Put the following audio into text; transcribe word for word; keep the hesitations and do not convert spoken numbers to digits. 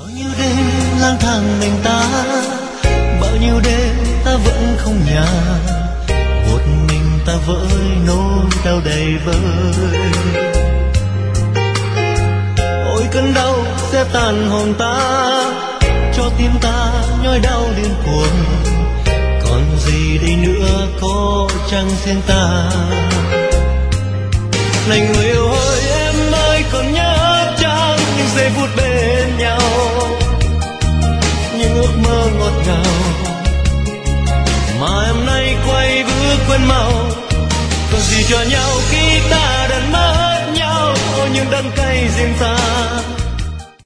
Bao nhiêu đêm lang thang mình ta, bao nhiêu đêm ta vẫn không nhà, một mình ta với nỗi đau đầy vơi. Ôi cơn đau sẽ tàn hồn ta, cho tim ta nhói đau điên cuồng. Còn gì đây nữa có chăng riêng ta? Này người yêu ơi, em ơi còn nhớ chăng những giây phút bên nhau, những ước mơ ngọt ngào mà em nay quay bước quên mau. Còn gì cho nhau khi ta đã mất nhau, những đắng cay riêng ta